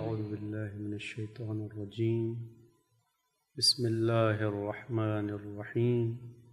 أعوذ بالله من الشيطان الرجيم. بسم الله الرحمن الرحيم.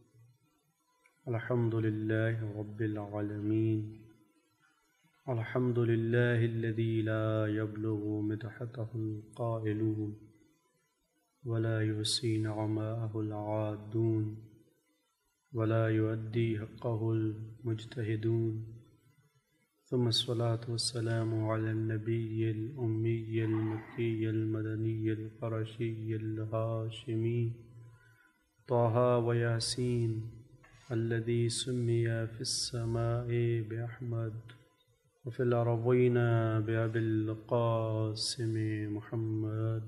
الحمد لله رب العالمين. الحمد لله الذي لا يبلغ مدحته القائلون ولا يحصي نعماءه العادون ولا يؤدي حقه المجتهدون. ثم الصلاة والسلام على النبي الأمي المكي المدني القرشي الهاشمي طه وياسين الذي سمي في السماء بأحمد وفي الأرضين بأبي القاسم محمد.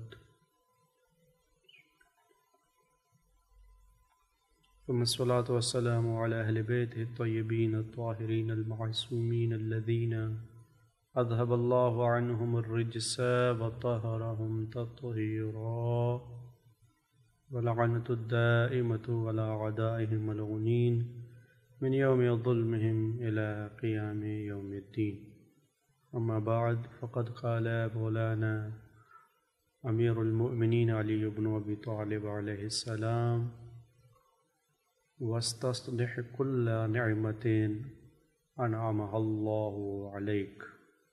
ثم الصلاة والسلام على أهل بيته الطيبين الطاهرين المعصومين الذين أذهب الله عنهم الرجس وطهرهم تطهيرا، ولعنة الدائمة على أعدائهم ملعونين من يوم ظلمهم إلى قيام يوم الدين. أما بعد، فقد قال مولانا أمير المؤمنين علي بن أبي طالب عليه السلام: وَاسْتَصْلِحْ كُلَّ نِعْمَةٍ أَنْعَمَهَا اللَّهُ عَلَيْكَ.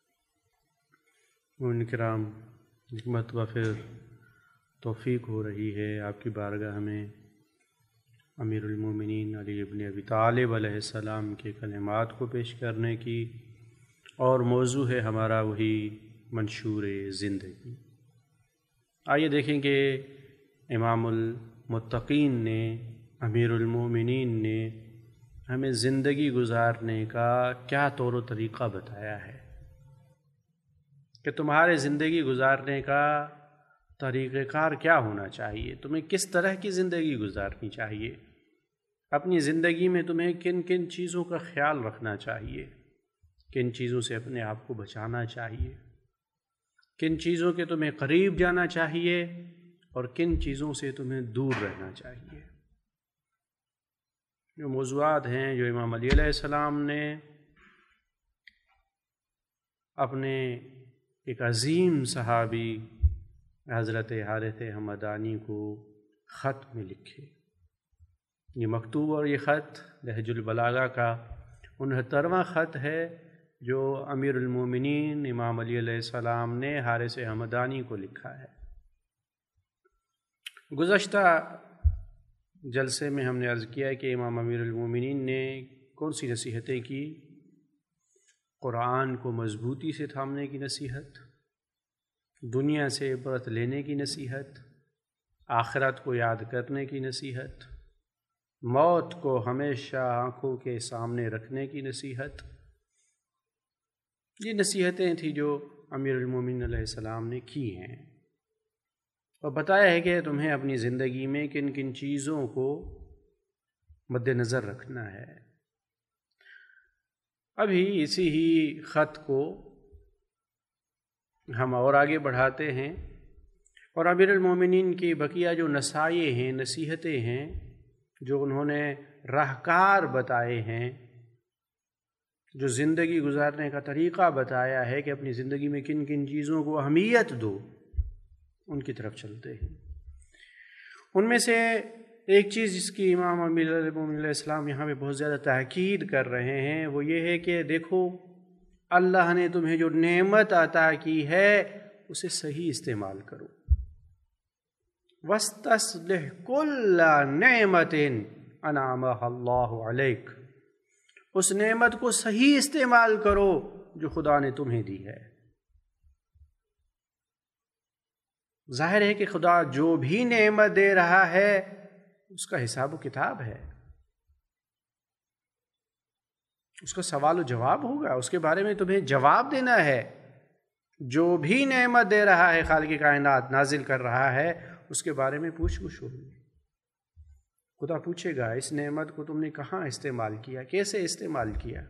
مومنین کرام، ایک مرتبہ پھر توفیق ہو رہی ہے آپ کی بارگاہ میں امیر المومنین علی ابن ابی طالب علیہ السلام کے کلمات کو پیش کرنے کی، اور موضوع ہے ہمارا وہی منشور زندگی. آئیے دیکھیں کہ امام المتقین نے، امیر المومنین نے ہمیں زندگی گزارنے کا کیا طور و طریقہ بتایا ہے کہ تمہارے زندگی گزارنے کا طریقہ کار کیا ہونا چاہیے، تمہیں کس طرح کی زندگی گزارنی چاہیے، اپنی زندگی میں تمہیں کن کن چیزوں کا خیال رکھنا چاہیے، کن چیزوں سے اپنے آپ کو بچانا چاہیے، کن چیزوں کے تمہیں قریب جانا چاہیے اور کن چیزوں سے تمہیں دور رہنا چاہیے. جو موضوعات ہیں جو امام علی علیہ السلام نے اپنے ایک عظیم صحابی حضرت حارث ہمدانی کو خط میں لکھے. یہ مکتوب اور یہ خط نہج البلاغہ کا 69واں خط ہے جو امیر المومنین امام علی علیہ السلام نے حارث ہمدانی کو لکھا ہے. گزشتہ جلسے میں ہم نے عرض کیا ہے کہ امام امیر المومنین نے کون سی نصیحتیں کی؟ قرآن کو مضبوطی سے تھامنے کی نصیحت، دنیا سے عبرت لینے کی نصیحت، آخرت کو یاد کرنے کی نصیحت، موت کو ہمیشہ آنکھوں کے سامنے رکھنے کی نصیحت. یہ نصیحتیں تھیں جو امیر المومنین علیہ السلام نے کی ہیں، اور بتایا ہے کہ تمہیں اپنی زندگی میں کن کن چیزوں کو مد نظر رکھنا ہے. ابھی اسی ہی خط کو ہم اور آگے بڑھاتے ہیں، اور امیر المومنین کی بقیہ جو نصائح ہیں، نصیحتیں ہیں، جو انہوں نے راہکار بتائے ہیں، جو زندگی گزارنے کا طریقہ بتایا ہے کہ اپنی زندگی میں کن کن چیزوں کو اہمیت دو، ان کی طرف چلتے ہیں. ان میں سے ایک چیز جس کی امام امیر المومنین علیہ السلام یہاں پہ بہت زیادہ تاکید کر رہے ہیں وہ یہ ہے کہ دیکھو، اللہ نے تمہیں جو نعمت عطا کی ہے اسے صحیح استعمال کرو. وَاسْتَصْلِحْ كُلَّ نِعْمَةٍ أَنْعَمَهَا اللَّهُ عَلَيْكَ. اس نعمت کو صحیح استعمال کرو جو خدا نے تمہیں دی ہے. ظاہر ہے کہ خدا جو بھی نعمت دے رہا ہے اس کا حساب و کتاب ہے، اس کا سوال و جواب ہوگا، اس کے بارے میں تمہیں جواب دینا ہے. جو بھی نعمت دے رہا ہے خالق کائنات، نازل کر رہا ہے، اس کے بارے میں پوچھ گچھ ہوگی. خدا پوچھے گا اس نعمت کو تم نے کہاں استعمال کیا، کیسے استعمال کیا.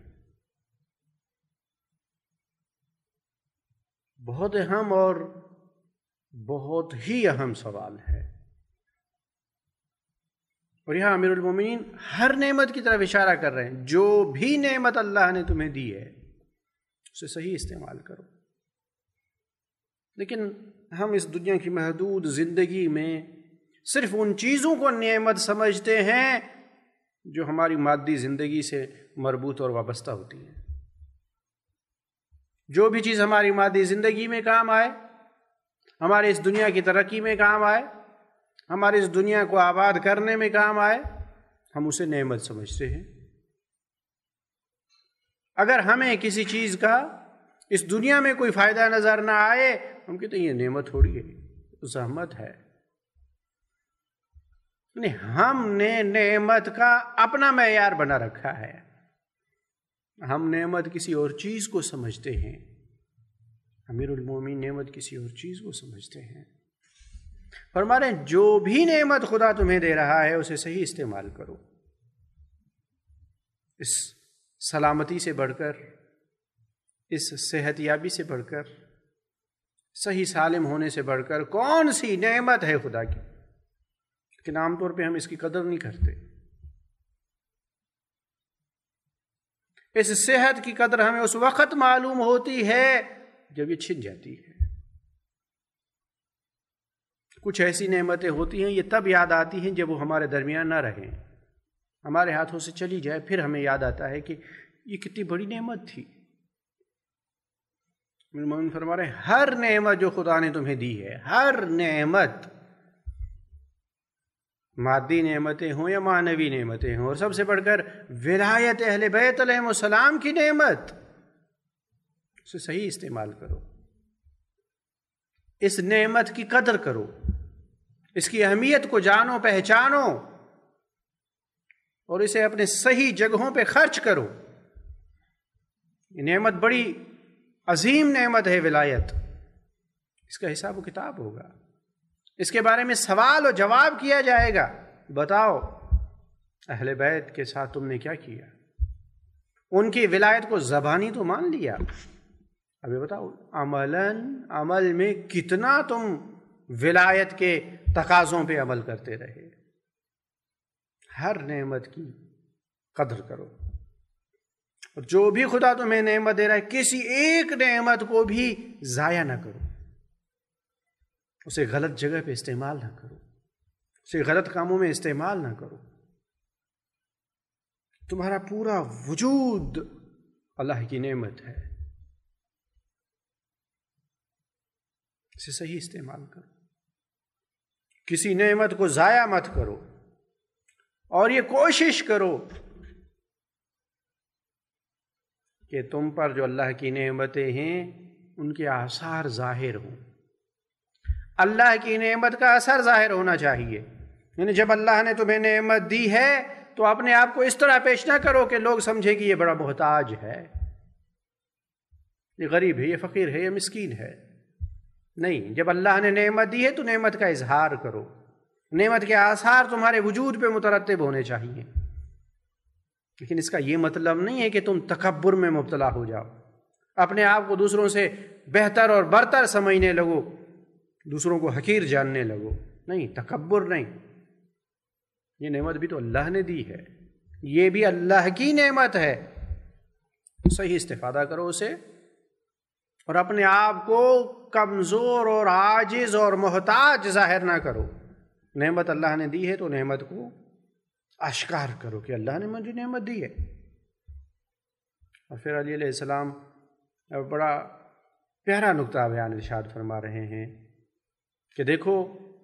بہت اہم اور بہت ہی اہم سوال ہے. اور یہاں امیر المومنین ہر نعمت کی طرف اشارہ کر رہے ہیں. جو بھی نعمت اللہ نے تمہیں دی ہے اسے صحیح استعمال کرو. لیکن ہم اس دنیا کی محدود زندگی میں صرف ان چیزوں کو نعمت سمجھتے ہیں جو ہماری مادی زندگی سے مربوط اور وابستہ ہوتی ہیں۔ جو بھی چیز ہماری مادی زندگی میں کام آئے، ہمارے اس دنیا کی ترقی میں کام آئے، ہمارے اس دنیا کو آباد کرنے میں کام آئے، ہم اسے نعمت سمجھتے ہیں۔ اگر ہمیں کسی چیز کا اس دنیا میں کوئی فائدہ نظر نہ آئے، ہم کہتے ہیں یہ نعمت تھوڑی ہے، زحمت ہے۔ نہیں، ہم نے نعمت کا اپنا معیار بنا رکھا ہے۔ ہم نعمت کسی اور چیز کو سمجھتے ہیں، امیر المومنین نعمت کسی اور چیز کو سمجھتے ہیں۔ فرما رہے ہیں جو بھی نعمت خدا تمہیں دے رہا ہے اسے صحیح استعمال کرو۔ اس سلامتی سے بڑھ کر، اس صحت یابی سے بڑھ کر، صحیح سالم ہونے سے بڑھ کر کون سی نعمت ہے خدا کی؟ لیکن عام طور پہ ہم اس کی قدر نہیں کرتے۔ اس صحت کی قدر ہمیں اس وقت معلوم ہوتی ہے جب یہ چھن جاتی ہے۔ کچھ ایسی نعمتیں ہوتی ہیں یہ تب یاد آتی ہیں جب وہ ہمارے درمیان نہ رہیں، ہمارے ہاتھوں سے چلی جائے، پھر ہمیں یاد آتا ہے کہ یہ کتنی بڑی نعمت تھی۔ مومن فرما رہے ہیں ہر نعمت جو خدا نے تمہیں دی ہے، ہر نعمت، مادی نعمتیں ہوں یا معنوی نعمتیں ہوں، اور سب سے بڑھ کر ولایت اہل بیت علیہم السلام کی نعمت، اسے صحیح استعمال کرو، اس نعمت کی قدر کرو، اس کی اہمیت کو جانو، پہچانو، اور اسے اپنے صحیح جگہوں پہ خرچ کرو۔ یہ نعمت بڑی عظیم نعمت ہے، ولایت، اس کا حساب و کتاب ہوگا، اس کے بارے میں سوال و جواب کیا جائے گا۔ بتاؤ اہل بیت کے ساتھ تم نے کیا کیا؟ ان کی ولایت کو زبانی تو مان لیا، ابھی بتاؤ عمل میں کتنا تم ولایت کے تقاضوں پہ عمل کرتے رہے؟ ہر نعمت کی قدر کرو، اور جو بھی خدا تمہیں نعمت دے رہا ہے کسی ایک نعمت کو بھی ضائع نہ کرو، اسے غلط جگہ پہ استعمال نہ کرو، اسے غلط کاموں میں استعمال نہ کرو۔ تمہارا پورا وجود اللہ کی نعمت ہے، اسے صحیح استعمال کرو، کسی نعمت کو ضائع مت کرو، اور یہ کوشش کرو کہ تم پر جو اللہ کی نعمتیں ہیں ان کے آثار ظاہر ہوں۔ اللہ کی نعمت کا اثر ظاہر ہونا چاہیے، یعنی جب اللہ نے تمہیں نعمت دی ہے تو اپنے آپ کو اس طرح پیش نہ کرو کہ لوگ سمجھے کہ یہ بڑا محتاج ہے، یہ غریب ہے، یہ فقیر ہے، یہ مسکین ہے۔ نہیں، جب اللہ نے نعمت دی ہے تو نعمت کا اظہار کرو، نعمت کے آثار تمہارے وجود پہ مترتب ہونے چاہیے۔ لیکن اس کا یہ مطلب نہیں ہے کہ تم تکبر میں مبتلا ہو جاؤ، اپنے آپ کو دوسروں سے بہتر اور برتر سمجھنے لگو، دوسروں کو حقیر جاننے لگو۔ نہیں، تکبر نہیں، یہ نعمت بھی تو اللہ نے دی ہے، یہ بھی اللہ کی نعمت ہے، صحیح استفادہ کرو اسے، اور اپنے آپ کو کمزور اور عاجز اور محتاج ظاہر نہ کرو۔ نعمت اللہ نے دی ہے تو نعمت کو اشکار کرو کہ اللہ نے مجھے نعمت دی ہے۔ اور پھر علی علیہ السلام بڑا پیارا نقطہ بیان ارشاد فرما رہے ہیں کہ دیکھو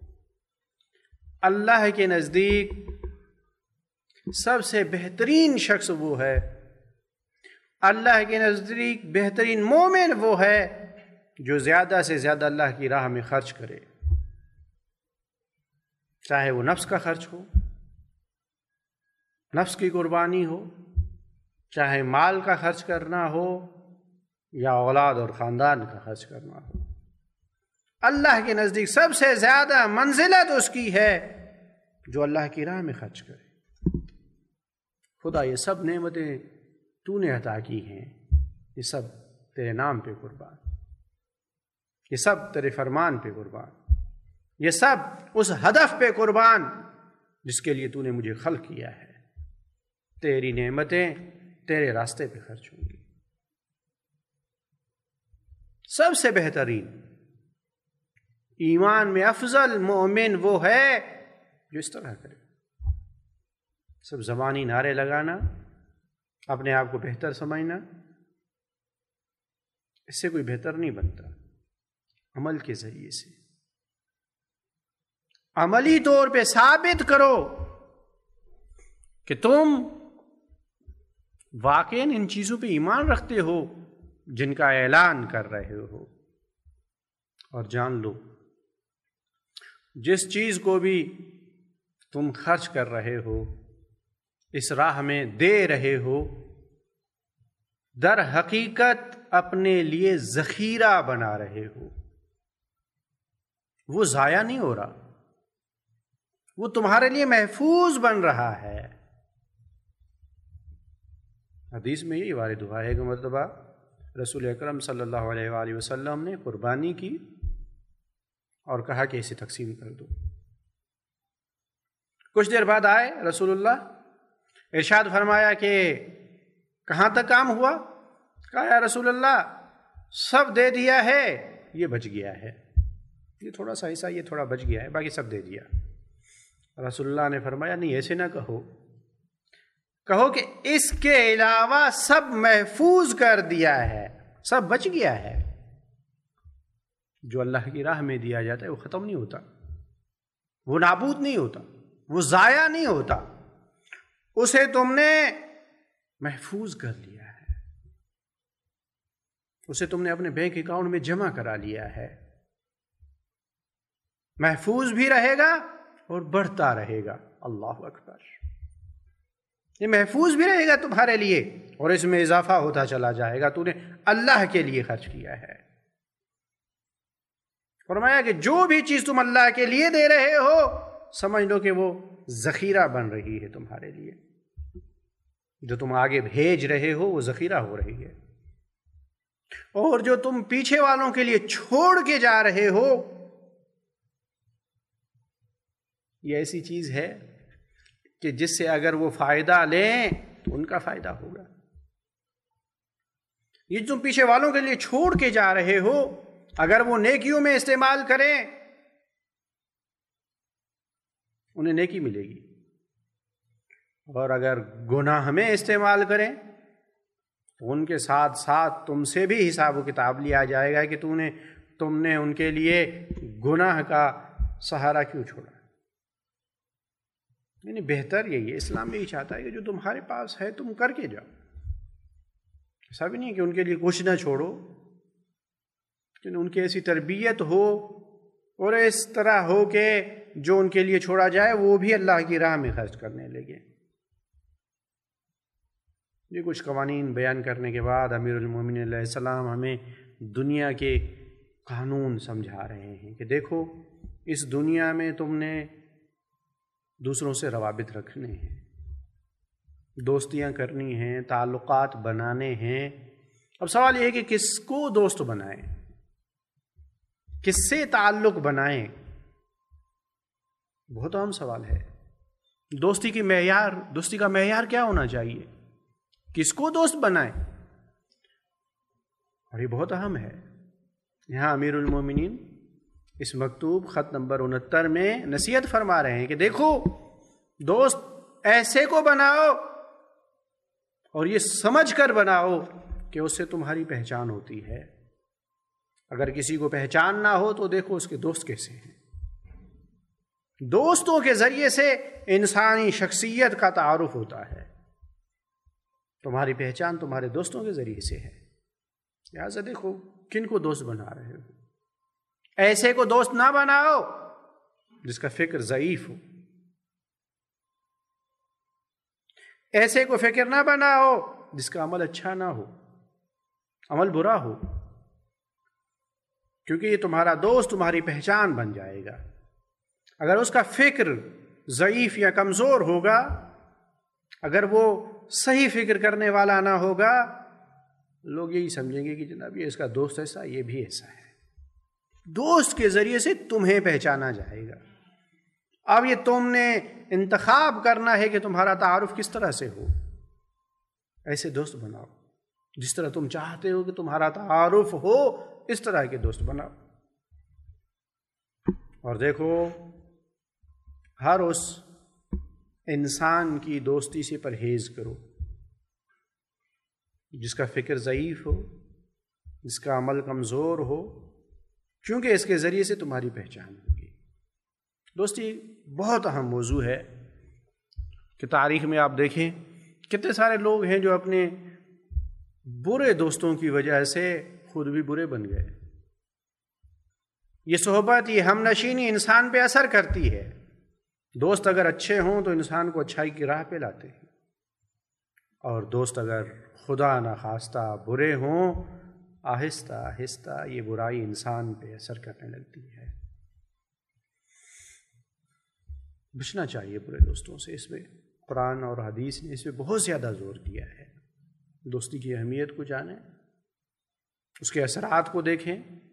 اللہ کے نزدیک سب سے بہترین شخص وہ ہے، اللہ کے نزدیک بہترین مومن وہ ہے جو زیادہ سے زیادہ اللہ کی راہ میں خرچ کرے، چاہے وہ نفس کا خرچ ہو، نفس کی قربانی ہو، چاہے مال کا خرچ کرنا ہو یا اولاد اور خاندان کا خرچ کرنا ہو۔ اللہ کے نزدیک سب سے زیادہ منزلت اس کی ہے جو اللہ کی راہ میں خرچ کرے۔ خدا یہ سب نعمتیں تو نے عطا کی ہیں، یہ سب تیرے نام پہ قربان، یہ سب تیرے فرمان پہ قربان، یہ سب اس ہدف پہ قربان جس کے لیے تو نے مجھے خلق کیا ہے۔ تیری نعمتیں تیرے راستے پہ خرچ ہوں گی۔ سب سے بہترین ایمان میں افضل مومن وہ ہے جو اس طرح کرے۔ سب زبانی نعرے لگانا، اپنے آپ کو بہتر سمجھنا، اس سے کوئی بہتر نہیں بنتا۔ عمل کے ذریعے سے عملی طور پہ ثابت کرو کہ تم واقعاً ان چیزوں پہ ایمان رکھتے ہو جن کا اعلان کر رہے ہو، اور جان لو جس چیز کو بھی تم خرچ کر رہے ہو، اس راہ میں دے رہے ہو، در حقیقت اپنے لیے ذخیرہ بنا رہے ہو۔ وہ ضائع نہیں ہو رہا، وہ تمہارے لیے محفوظ بن رہا ہے۔ حدیث میں یہی وارد ہوا ہے کہ مرتبہ رسول اکرم صلی اللہ علیہ وآلہ وسلم نے قربانی کی اور کہا کہ اسے تقسیم کر دو۔ کچھ دیر بعد آئے رسول اللہ، ارشاد فرمایا کہ کہاں تک کام ہوا؟ کہا یا رسول اللہ سب دے دیا ہے، یہ بچ گیا ہے، یہ تھوڑا سا حصہ، یہ تھوڑا بچ گیا ہے، باقی سب دے دیا۔ رسول اللہ نے فرمایا نہیں، ایسے نہ کہو، کہو کہ اس کے علاوہ سب محفوظ کر دیا ہے، سب بچ گیا ہے۔ جو اللہ کی راہ میں دیا جاتا ہے وہ ختم نہیں ہوتا، وہ نابود نہیں ہوتا، وہ ضائع نہیں ہوتا، اسے تم نے محفوظ کر لیا ہے، اسے تم نے اپنے بینک اکاؤنٹ میں جمع کرا لیا ہے، محفوظ بھی رہے گا اور بڑھتا رہے گا۔ اللہ اکبر، یہ محفوظ بھی رہے گا تمہارے لیے اور اس میں اضافہ ہوتا چلا جائے گا، تو نے اللہ کے لیے خرچ کیا ہے۔ فرمایا کہ جو بھی چیز تم اللہ کے لیے دے رہے ہو سمجھ لو کہ وہ ذخیرہ بن رہی ہے تمہارے لیے، جو تم آگے بھیج رہے ہو وہ ذخیرہ ہو رہی ہے، اور جو تم پیچھے والوں کے لیے چھوڑ کے جا رہے ہو یہ ایسی چیز ہے کہ جس سے اگر وہ فائدہ لیں تو ان کا فائدہ ہوگا۔ یہ تم پیچھے والوں کے لیے چھوڑ کے جا رہے ہو اگر وہ نیکیوں میں استعمال کریں انہیں نیکی ملے گی، اور اگر گناہ میں استعمال کریں تو ان کے ساتھ ساتھ تم سے بھی حساب و کتاب لیا جائے گا کہ تم نے ان کے لیے گناہ کا سہارا کیوں چھوڑا۔ یعنی بہتر یہی ہے، اسلام یہی چاہتا ہے کہ جو تمہارے پاس ہے تم کر کے جاؤ، ایسا بھی نہیں کہ ان کے لیے کچھ نہ چھوڑو، لیکن ان کی ایسی تربیت ہو اور اس طرح ہو کہ جو ان کے لیے چھوڑا جائے وہ بھی اللہ کی راہ میں خرچ کرنے لگے۔ یہ کچھ قوانین بیان کرنے کے بعد امیر المومنین علیہ السلام ہمیں دنیا کے قانون سمجھا رہے ہیں کہ دیکھو اس دنیا میں تم نے دوسروں سے روابط رکھنے ہیں، دوستیاں کرنی ہیں، تعلقات بنانے ہیں۔ اب سوال یہ ہے کہ کس کو دوست بنائیں، کس سے تعلق بنائیں؟ بہت اہم سوال ہے۔ دوستی کا معیار کیا ہونا چاہیے؟ کس کو دوست بنائیں؟ اور یہ بہت اہم ہے۔ یہاں امیر المومنین اس مکتوب خط نمبر 69 میں نصیحت فرما رہے ہیں کہ دیکھو دوست ایسے کو بناؤ اور یہ سمجھ کر بناؤ کہ اس سے تمہاری پہچان ہوتی ہے۔ اگر کسی کو پہچان نہ ہو تو دیکھو اس کے دوست کیسے ہیں۔ دوستوں کے ذریعے سے انسانی شخصیت کا تعارف ہوتا ہے۔ تمہاری پہچان تمہارے دوستوں کے ذریعے سے ہے، لہٰذا دیکھو کن کو دوست بنا رہے ہو۔ ایسے کو دوست نہ بناؤ جس کا فکر ضعیف ہو، ایسے کو فکر نہ بناؤ جس کا عمل اچھا نہ ہو، عمل برا ہو، کیونکہ یہ تمہارا دوست تمہاری پہچان بن جائے گا۔ اگر اس کا فکر ضعیف یا کمزور ہوگا، اگر وہ صحیح فکر کرنے والا نہ ہوگا، لوگ یہی سمجھیں گے کہ جناب یہ اس کا دوست ایسا، یہ بھی ایسا ہے۔ دوست کے ذریعے سے تمہیں پہچانا جائے گا۔ اب یہ تم نے انتخاب کرنا ہے کہ تمہارا تعارف کس طرح سے ہو۔ ایسے دوست بناؤ جس طرح تم چاہتے ہو کہ تمہارا تعارف ہو، اس طرح کے دوست بناؤ۔ اور دیکھو ہر اس انسان کی دوستی سے پرہیز کرو جس کا فکر ضعیف ہو، جس کا عمل کمزور ہو، کیونکہ اس کے ذریعے سے تمہاری پہچان ہوگی۔ دوستی بہت اہم موضوع ہے کہ تاریخ میں آپ دیکھیں کتنے سارے لوگ ہیں جو اپنے برے دوستوں کی وجہ سے خود بھی برے بن گئے۔ یہ صحبت، یہ ہم نشینی انسان پہ اثر کرتی ہے۔ دوست اگر اچھے ہوں تو انسان کو اچھائی کی راہ پہ لاتے ہیں، اور دوست اگر خدا نخواستہ برے ہوں، آہستہ آہستہ یہ برائی انسان پہ اثر کرنے لگتی ہے۔ بچنا چاہیے برے دوستوں سے۔ اس میں قرآن اور حدیث نے اس پہ بہت زیادہ زور دیا ہے۔ دوستی کی اہمیت کو جانیں، اس کے اثرات کو دیکھیں،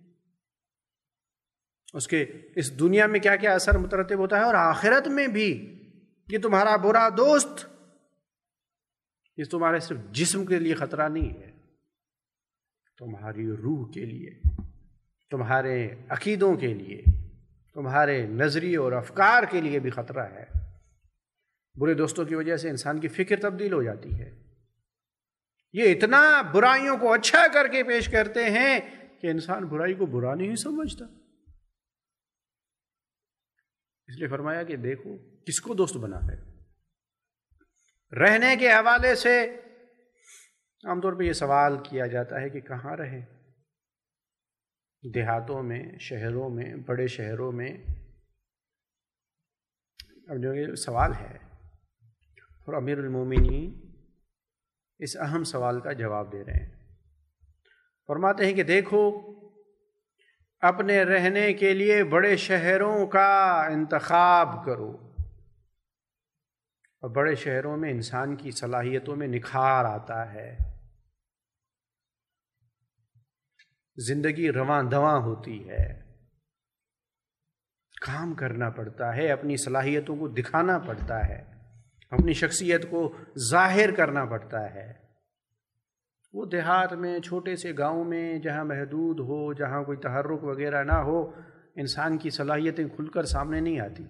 اس کے اس دنیا میں کیا کیا اثر مترتب ہوتا ہے، اور آخرت میں بھی یہ تمہارا برا دوست یہ تمہارے صرف جسم کے لیے خطرہ نہیں ہے، تمہاری روح کے لیے، تمہارے عقیدوں کے لیے، تمہارے نظریے اور افکار کے لیے بھی خطرہ ہے۔ برے دوستوں کی وجہ سے انسان کی فکر تبدیل ہو جاتی ہے۔ یہ اتنا برائیوں کو اچھا کر کے پیش کرتے ہیں کہ انسان برائی کو برا نہیں سمجھتا۔ اس لیے فرمایا کہ دیکھو کس کو دوست بنا ہے۔ رہنے کے حوالے سے عام طور پہ یہ سوال کیا جاتا ہے کہ کہاں رہیں، دیہاتوں میں، شہروں میں، بڑے شہروں میں۔ اب جو یہ سوال ہے، اور امیر المومنین اس اہم سوال کا جواب دے رہے ہیں۔ فرماتے ہیں کہ دیکھو اپنے رہنے کے لیے بڑے شہروں کا انتخاب کرو، اور بڑے شہروں میں انسان کی صلاحیتوں میں نکھار آتا ہے، زندگی رواں دواں ہوتی ہے، کام کرنا پڑتا ہے، اپنی صلاحیتوں کو دکھانا پڑتا ہے، اپنی شخصیت کو ظاہر کرنا پڑتا ہے۔ وہ دیہات میں، چھوٹے سے گاؤں میں جہاں محدود ہو، جہاں کوئی تحرک وغیرہ نہ ہو، انسان کی صلاحیتیں کھل کر سامنے نہیں آتی۔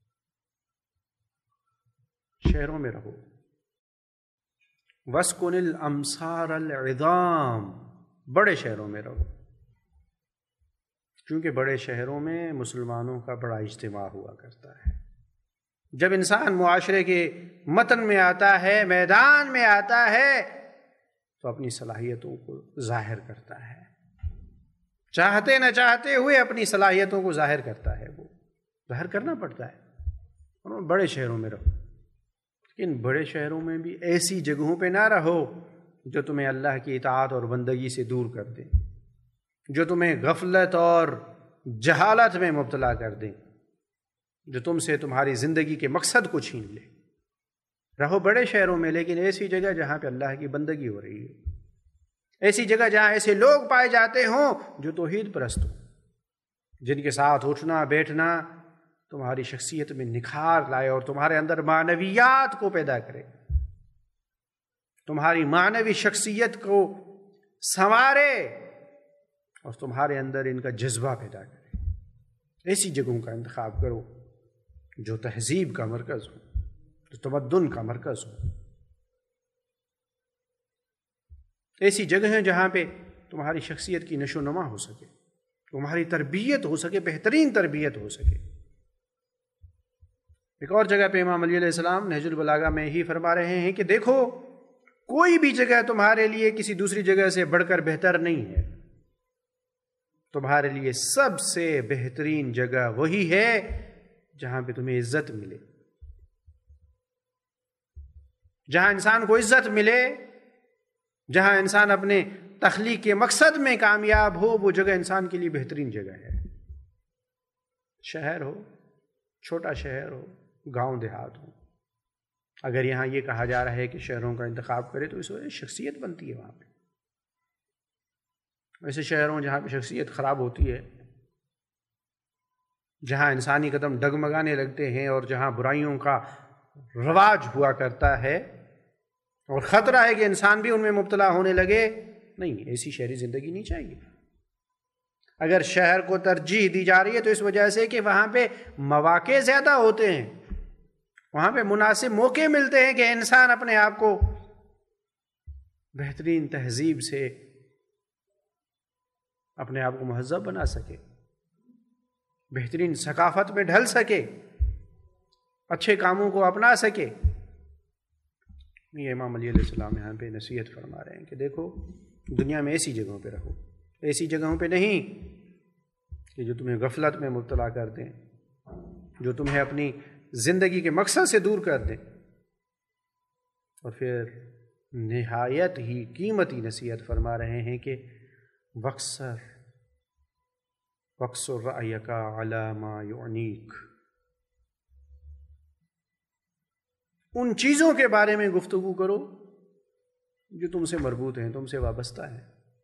شہروں میں رہو۔ وَاسْكُنِ الْأَمْصَارَ الْعِظَامَ، بڑے شہروں میں رہو، کیونکہ بڑے شہروں میں مسلمانوں کا بڑا اجتماع ہوا کرتا ہے۔ جب انسان معاشرے کے متن میں آتا ہے، میدان میں آتا ہے، تو اپنی صلاحیتوں کو ظاہر کرتا ہے، چاہتے نہ چاہتے ہوئے اپنی صلاحیتوں کو ظاہر کرتا ہے، وہ ظاہر کرنا پڑتا ہے۔ اور بڑے شہروں میں رہو، لیکن بڑے شہروں میں بھی ایسی جگہوں پہ نہ رہو جو تمہیں اللہ کی اطاعت اور بندگی سے دور کر دیں، جو تمہیں غفلت اور جہالت میں مبتلا کر دیں، جو تم سے تمہاری زندگی کے مقصد کو چھین لے۔ رہو بڑے شہروں میں، لیکن ایسی جگہ جہاں پہ اللہ کی بندگی ہو رہی ہے، ایسی جگہ جہاں ایسے لوگ پائے جاتے ہوں جو توحید پرست ہوں، جن کے ساتھ اٹھنا بیٹھنا تمہاری شخصیت میں نکھار لائے اور تمہارے اندر معنویات کو پیدا کرے، تمہاری معنوی شخصیت کو سنوارے اور تمہارے اندر ان کا جذبہ پیدا کرے۔ ایسی جگہوں کا انتخاب کرو جو تہذیب کا مرکز ہو، جو تمدن کا مرکز ہو۔ ایسی جگہیں جہاں پہ تمہاری شخصیت کی نشو و نما ہو سکے، تمہاری تربیت ہو سکے، بہترین تربیت ہو سکے۔ ایک اور جگہ پہ امام علی علیہ السلام نہج البلاغہ میں ہی فرما رہے ہیں کہ دیکھو کوئی بھی جگہ تمہارے لیے کسی دوسری جگہ سے بڑھ کر بہتر نہیں ہے، تمہارے لیے سب سے بہترین جگہ وہی ہے جہاں پہ تمہیں عزت ملے، جہاں انسان کو عزت ملے، جہاں انسان اپنے تخلیق کے مقصد میں کامیاب ہو، وہ جگہ انسان کے لیے بہترین جگہ ہے۔ شہر ہو، چھوٹا شہر ہو، گاؤں دیہات ہو، اگر یہاں یہ کہا جا رہا ہے کہ شہروں کا انتخاب کرے تو اس وجہ شخصیت بنتی ہے وہاں پہ۔ ایسے شہروں جہاں پہ شخصیت خراب ہوتی ہے، جہاں انسانی قدم ڈگمگانے لگتے ہیں اور جہاں برائیوں کا رواج ہوا کرتا ہے اور خطرہ ہے کہ انسان بھی ان میں مبتلا ہونے لگے، نہیں، ایسی شہری زندگی نہیں چاہیے۔ اگر شہر کو ترجیح دی جا رہی ہے تو اس وجہ سے کہ وہاں پہ مواقع زیادہ ہوتے ہیں، وہاں پہ مناسب موقع ملتے ہیں کہ انسان اپنے آپ کو بہترین تہذیب سے اپنے آپ کو مہذب بنا سکے، بہترین ثقافت میں ڈھل سکے، اچھے کاموں کو اپنا سکے۔ یہ امام علیہ السلام یہاں پہ نصیحت فرما رہے ہیں کہ دیکھو دنیا میں ایسی جگہوں پہ رہو، ایسی جگہوں پہ نہیں کہ جو تمہیں غفلت میں مبتلا کر دیں، جو تمہیں اپنی زندگی کے مقصد سے دور کر دیں۔ اور پھر نہایت ہی قیمتی نصیحت فرما رہے ہیں کہ وَاقْصُرْ رَأْيَكَ عَلَى مَا يُعْنِيكَ، ان چیزوں کے بارے میں گفتگو کرو جو تم سے مربوط ہیں، تم سے وابستہ ہیں،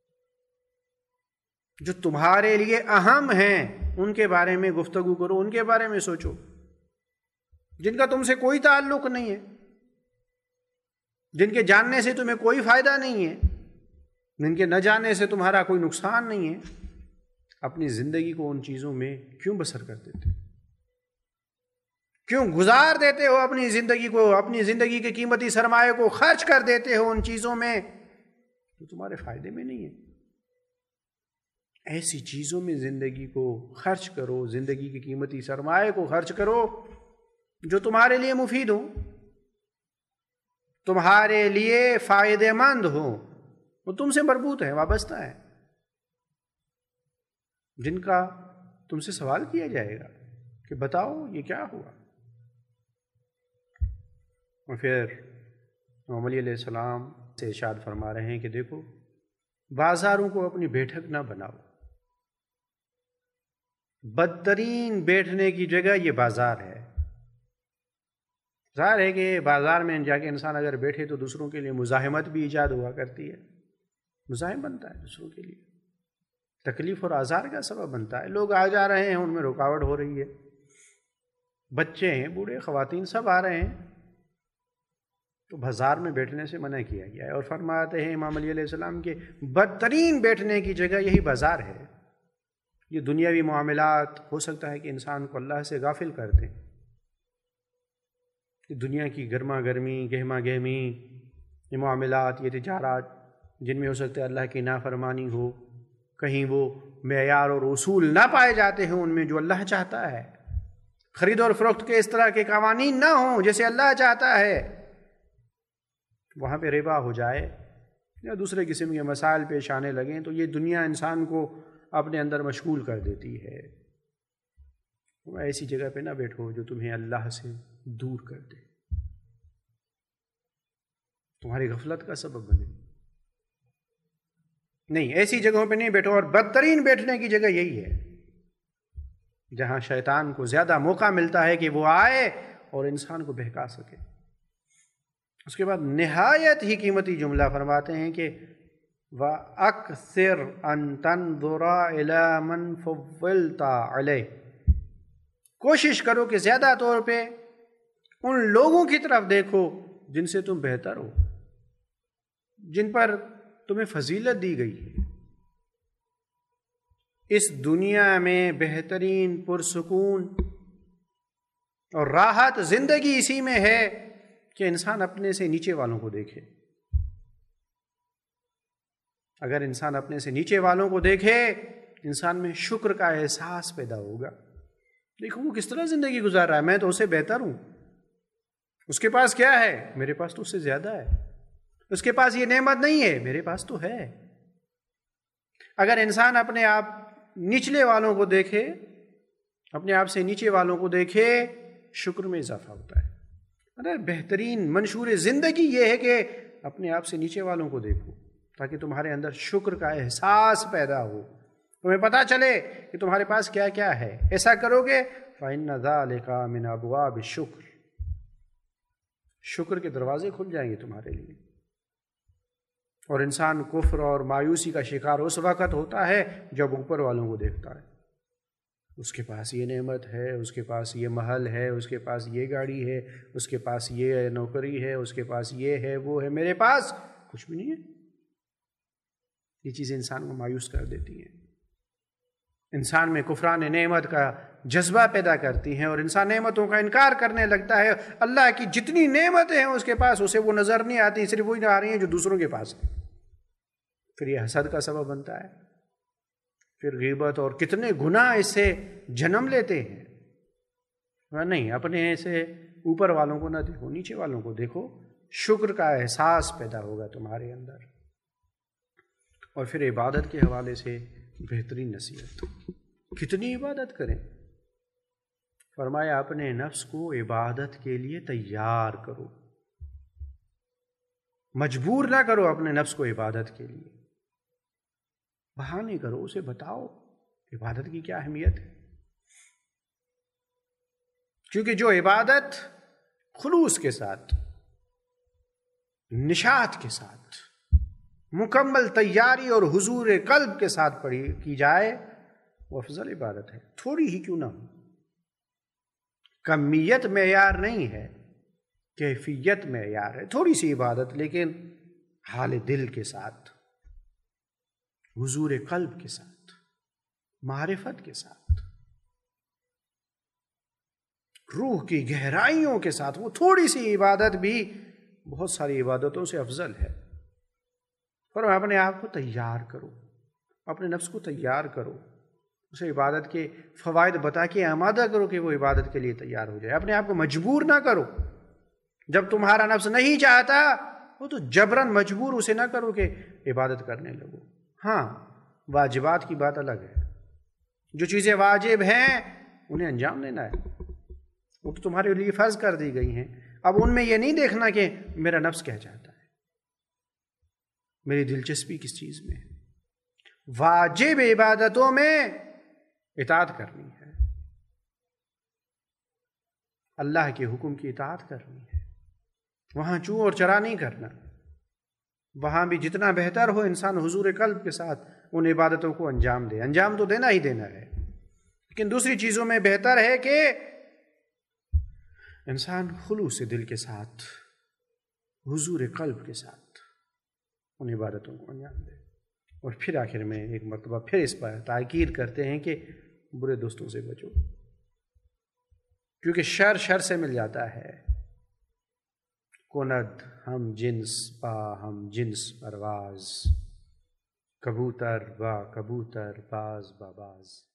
جو تمہارے لیے اہم ہیں، ان کے بارے میں گفتگو کرو، ان کے بارے میں سوچو، جن کا تم سے کوئی تعلق نہیں ہے، جن کے جاننے سے تمہیں کوئی فائدہ نہیں ہے، جن کے نہ جاننے سے تمہارا کوئی نقصان نہیں ہے۔ اپنی زندگی کو ان چیزوں میں کیوں بسر کر دیتے ہو؟ کیوں گزار دیتے ہو اپنی زندگی کو، اپنی زندگی کے قیمتی سرمایہ کو خرچ کر دیتے ہو ان چیزوں میں جو تمہارے فائدے میں نہیں ہے؟ ایسی چیزوں میں زندگی کو خرچ کرو، زندگی کے قیمتی سرمایہ کو خرچ کرو جو تمہارے لیے مفید ہو، تمہارے لیے فائدے مند ہو، وہ تم سے مربوط ہے، وابستہ ہے، جن کا تم سے سوال کیا جائے گا کہ بتاؤ یہ کیا ہوا۔ اور پھر امام علیہ السلام سے ارشاد فرما رہے ہیں کہ دیکھو بازاروں کو اپنی بیٹھک نہ بناؤ، بدترین بیٹھنے کی جگہ یہ بازار ہے۔ ظاہر ہے کہ بازار میں جا کے انسان اگر بیٹھے تو دوسروں کے لیے مزاحمت بھی ایجاد ہوا کرتی ہے، مزاحم بنتا ہے دوسروں کے لیے، تکلیف اور آزار کا سبب بنتا ہے۔ لوگ آ جا رہے ہیں، ان میں رکاوٹ ہو رہی ہے، بچے ہیں، بوڑھے، خواتین سب آ رہے ہیں، تو بازار میں بیٹھنے سے منع کیا گیا ہے۔ اور فرماتے ہیں امام علیہ السلام کہ بدترین بیٹھنے کی جگہ یہی بازار ہے۔ یہ دنیاوی معاملات ہو سکتا ہے کہ انسان کو اللہ سے غافل کر دیں، کہ دنیا کی گرما گرمی، گہما گہمی، یہ معاملات، یہ تجارات جن میں ہو سکتا ہے اللہ کی نافرمانی ہو، کہیں وہ معیار اور اصول نہ پائے جاتے ہیں ان میں جو اللہ چاہتا ہے، خرید اور فروخت کے اس طرح کے قوانین نہ ہوں جیسے اللہ چاہتا ہے، وہاں پہ ربا ہو جائے یا دوسرے قسم کے مسائل پیش آنے لگیں تو یہ دنیا انسان کو اپنے اندر مشغول کر دیتی ہے۔ ایسی جگہ پہ نہ بیٹھو جو تمہیں اللہ سے دور کر دے، تمہاری غفلت کا سبب بنے۔ نہیں، ایسی جگہوں پہ نہیں بیٹھو، اور بدترین بیٹھنے کی جگہ یہی ہے جہاں شیطان کو زیادہ موقع ملتا ہے کہ وہ آئے اور انسان کو بہکا سکے۔ اس کے بعد نہایت ہی قیمتی جملہ فرماتے ہیں کہ وَأَكْثِرْ أَن تَنظُرَ إِلَى مَنْ فُضِّلْتَ عَلَيْهِ، کوشش کرو کہ زیادہ طور پہ ان لوگوں کی طرف دیکھو جن سے تم بہتر ہو، جن پر تمہیں فضیلت دی گئی ہے۔ اس دنیا میں بہترین پرسکون اور راحت زندگی اسی میں ہے کہ انسان اپنے سے نیچے والوں کو دیکھے۔ اگر انسان اپنے سے نیچے والوں کو دیکھے، انسان میں شکر کا احساس پیدا ہوگا۔ دیکھو وہ کس طرح زندگی گزار رہا ہے، میں تو اس سے بہتر ہوں، اس کے پاس کیا ہے، میرے پاس تو اس سے زیادہ ہے، اس کے پاس یہ نعمت نہیں ہے، میرے پاس تو ہے۔ اگر انسان اپنے آپ نچلے والوں کو دیکھے، اپنے آپ سے نیچے والوں کو دیکھے، شکر میں اضافہ ہوتا ہے۔ بہترین منشور زندگی یہ ہے کہ اپنے آپ سے نیچے والوں کو دیکھو تاکہ تمہارے اندر شکر کا احساس پیدا ہو، تمہیں پتہ چلے کہ تمہارے پاس کیا کیا ہے۔ ایسا کرو گے فَإِنَّ ذَلِكَ مِنْ أَبْوَابِ الشُّكْرِ، شکر کے دروازے کھل جائیں گے تمہارے لیے۔ اور انسان کفر اور مایوسی کا شکار اس وقت ہوتا ہے جب اوپر والوں کو دیکھتا ہے، اس کے پاس یہ نعمت ہے، اس کے پاس یہ محل ہے، اس کے پاس یہ گاڑی ہے، اس کے پاس یہ نوکری ہے، اس کے پاس یہ ہے، وہ ہے، میرے پاس کچھ بھی نہیں ہے۔ یہ چیزیں انسان کو مایوس کر دیتی ہیں۔ انسان میں کفران نعمت کا جذبہ پیدا کرتی ہیں، اور انسان نعمتوں کا انکار کرنے لگتا ہے۔ اللہ کی جتنی نعمتیں ہیں اس کے پاس، اسے وہ نظر نہیں آتی، صرف وہی آ رہی ہیں جو دوسروں کے پاس ہیں۔ پھر یہ حسد کا سبب بنتا ہے، پھر غیبت اور کتنے گناہ اس سے جنم لیتے ہیں۔ نہیں، اپنے سے اوپر والوں کو نہ دیکھو، نیچے والوں کو دیکھو، شکر کا احساس پیدا ہوگا تمہارے اندر۔ اور پھر عبادت کے حوالے سے بہترین نصیحت، کتنی عبادت کریں؟ فرمایا اپنے نفس کو عبادت کے لیے تیار کرو، مجبور نہ کرو اپنے نفس کو عبادت کے لیے، بہانے کرو، اسے بتاؤ عبادت کی کیا اہمیت ہے۔ کیونکہ جو عبادت خلوص کے ساتھ، نشاط کے ساتھ، مکمل تیاری اور حضور قلب کے ساتھ کی جائے، وہ افضل عبادت ہے، تھوڑی ہی کیوں نہ ہو۔ کمیت معیار نہیں ہے، کیفیت معیار ہے۔ تھوڑی سی عبادت لیکن حال دل کے ساتھ، حضور قلب کے ساتھ، معرفت کے ساتھ، روح کی گہرائیوں کے ساتھ، وہ تھوڑی سی عبادت بھی بہت ساری عبادتوں سے افضل ہے۔ پر اپنے آپ کو تیار کرو، اپنے نفس کو تیار کرو، اسے عبادت کے فوائد بتا کے آمادہ کرو کہ وہ عبادت کے لیے تیار ہو جائے۔ اپنے آپ کو مجبور نہ کرو، جب تمہارا نفس نہیں چاہتا وہ تو جبراً مجبور اسے نہ کرو کہ عبادت کرنے لگو۔ ہاں، واجبات کی بات الگ ہے، جو چیزیں واجب ہیں انہیں انجام دینا ہے، وہ تو تمہارے لیے فرض کر دی گئی ہیں۔ اب ان میں یہ نہیں دیکھنا کہ میرا نفس کیا چاہتا ہے، میری دلچسپی کس چیز میں ہے۔ واجب عبادتوں میں اطاعت کرنی ہے، اللہ کے حکم کی اطاعت کرنی ہے، وہاں چوں اور چرا نہیں کرنا۔ وہاں بھی جتنا بہتر ہو انسان حضور قلب کے ساتھ ان عبادتوں کو انجام دے، انجام تو دینا ہی دینا ہے، لیکن دوسری چیزوں میں بہتر ہے کہ انسان خلوص دل کے ساتھ، حضور قلب کے ساتھ ان عبادتوں کو انجام دے۔ اور پھر آخر میں ایک مرتبہ پھر اس پر تاکید کرتے ہیں کہ برے دوستوں سے بچو، کیونکہ شر سے مل جاتا ہے۔ کند ہم جنس با ہم جنس پرواز، کبوتر با کبوتر باز با باز۔